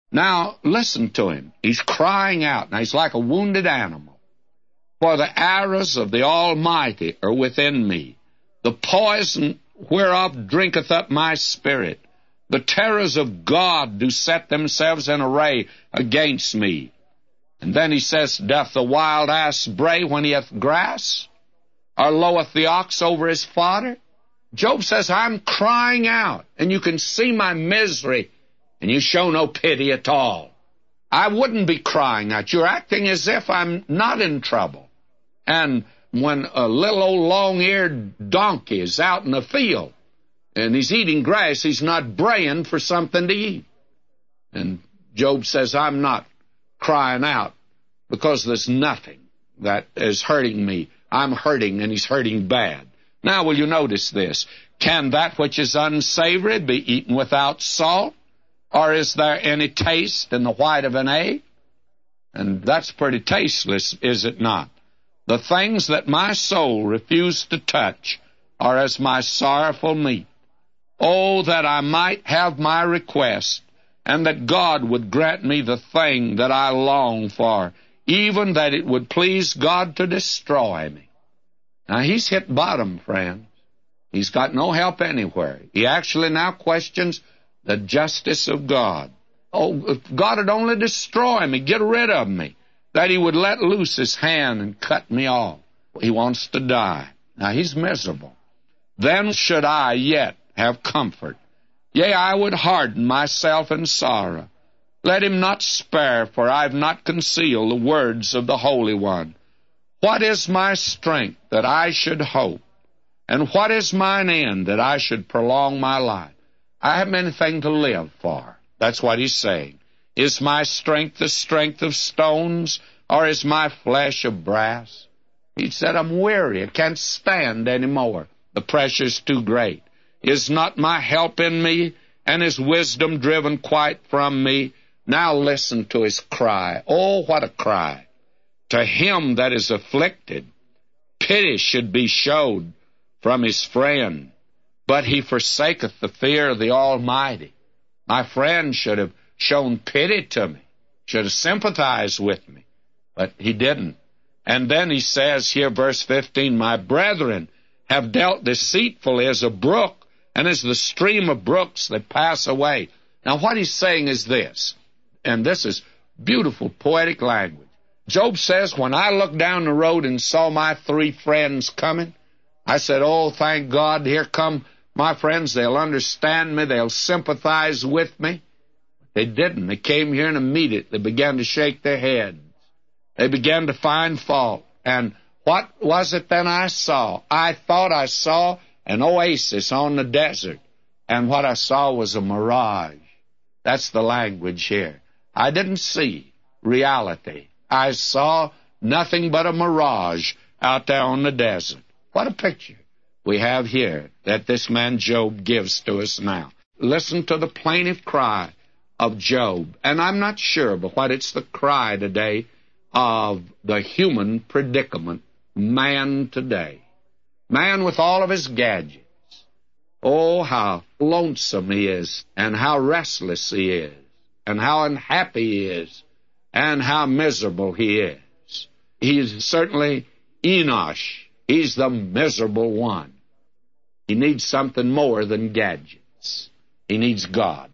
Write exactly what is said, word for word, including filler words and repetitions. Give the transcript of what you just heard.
Now, listen to him. He's crying out. Now, he's like a wounded animal. For the arrows of the Almighty are within me. The poison whereof drinketh up my spirit. The terrors of God do set themselves in array against me. And then he says, doth the wild ass bray when he hath grass? Or loweth the ox over his fodder? Job says, I'm crying out, and you can see my misery, and you show no pity at all. I wouldn't be crying out. You're acting as if I'm not in trouble. And when a little old long-eared donkey is out in the field, and he's eating grass, he's not braying for something to eat. And Job says, I'm not crying out because there's nothing that is hurting me. I'm hurting, and he's hurting bad. Now, will you notice this? Can that which is unsavory be eaten without salt? Or is there any taste in the white of an egg? And that's pretty tasteless, is it not? The things that my soul refused to touch are as my sorrowful meat. Oh, that I might have my request, and that God would grant me the thing that I long for, even that it would please God to destroy me. Now, he's hit bottom, friends. He's got no help anywhere. He actually now questions the justice of God. Oh, if God would only destroy me, get rid of me, that he would let loose his hand and cut me off. He wants to die. Now, he's miserable. Then should I yet have comfort. Yea, I would harden myself in sorrow. Let him not spare, for I have not concealed the words of the Holy One. What is my strength that I should hope? And what is mine end that I should prolong my life? I haven't anything to live for. That's what he's saying. Is my strength the strength of stones, or is my flesh of brass? He said, I'm weary. I can't stand any more. The pressure's too great. Is not my help in me, and his wisdom driven quite from me? Now listen to his cry. Oh, what a cry. To him that is afflicted, pity should be showed from his friend, but he forsaketh the fear of the Almighty. My friend should have shown pity to me, should have sympathized with me, but he didn't. And then he says here, verse fifteen, my brethren have dealt deceitfully as a brook, and as the stream of brooks that pass away. Now what he's saying is this, and this is beautiful poetic language. Job says, when I looked down the road and saw my three friends coming, I said, oh, thank God, here come my friends. They'll understand me. They'll sympathize with me. They didn't. They came here and immediately began to shake their heads. They began to find fault. And what was it then I saw? I thought I saw an oasis on the desert, and what I saw was a mirage. That's the language here. I didn't see reality. I saw nothing but a mirage out there on the desert. What a picture we have here that this man Job gives to us now. Listen to the plaintive cry of Job. And I'm not sure, but what it's the cry today of the human predicament, man today. Man with all of his gadgets. Oh, how lonesome he is, and how restless he is, and how unhappy he is, and how miserable he is. He's certainly Enosh. He's the miserable one. He needs something more than gadgets. He needs God.